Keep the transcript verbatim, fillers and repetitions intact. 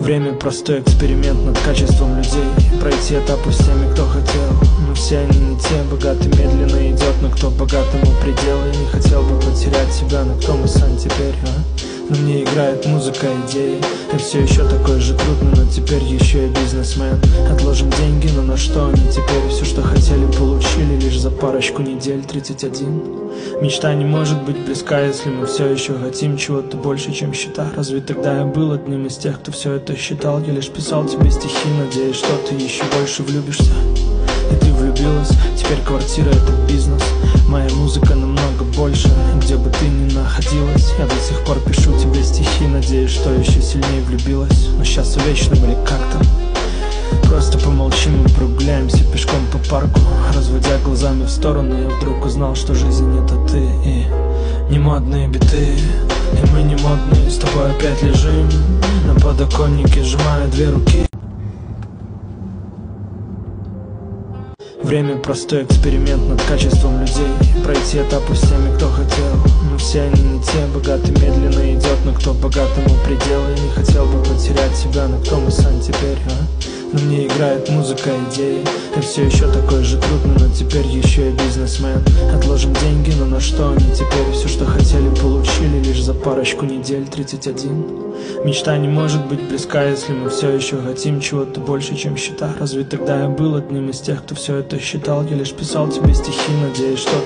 Время простой эксперимент над качеством людей. Пройти этапы с теми, кто хотел, но все они не те. Богатый медленно идет, но кто богатому предела. Я не хотел бы потерять себя, но кто мы сам теперь, а? Но мне играет музыка идеи. Я все еще такой же крупный, но теперь еще и бизнесмен. Отложим деньги, но на что они теперь? Все, что хотели, получили лишь за парочку недель. Тридцать один. Мечта не может быть близка, если мы все еще хотим чего-то больше, чем счета. Разве тогда я был одним из тех, кто все это считал? Я лишь писал тебе стихи, надеясь, что ты еще больше влюбишься. И ты влюбилась, теперь квартира — это бизнес. Моя музыка намного больше, где бы ты ни находилась. Я до сих пор пишу тебе стихи, надеюсь, что еще сильнее влюбилась. Но сейчас о вечном или как там? Просто помолчим и прогуляемся пешком по парку, разводя глазами в стороны. Я вдруг узнал, что жизнь — это ты и не модные биты. И мы не модные, с тобой опять лежим на подоконнике, сжимая две руки. Время простой эксперимент над качеством людей. Пройти этапы с теми, кто хотел, но все они не те. Богатый медленно идет, но кто богатому предела. Я не хотел бы потерять себя, но кто мы сам теперь, а? Но мне играет музыка идеи. Я все еще такой же крупный, но теперь еще и бизнесмен. Отложим деньги, но на что они теперь? Все, что хотели, получили лишь за парочку недель. Тридцать один. Мечта не может быть близка, если мы все еще хотим чего-то больше, чем счета. Разве тогда я был одним из тех, кто все это считал? Я лишь писал тебе стихи, надеясь, что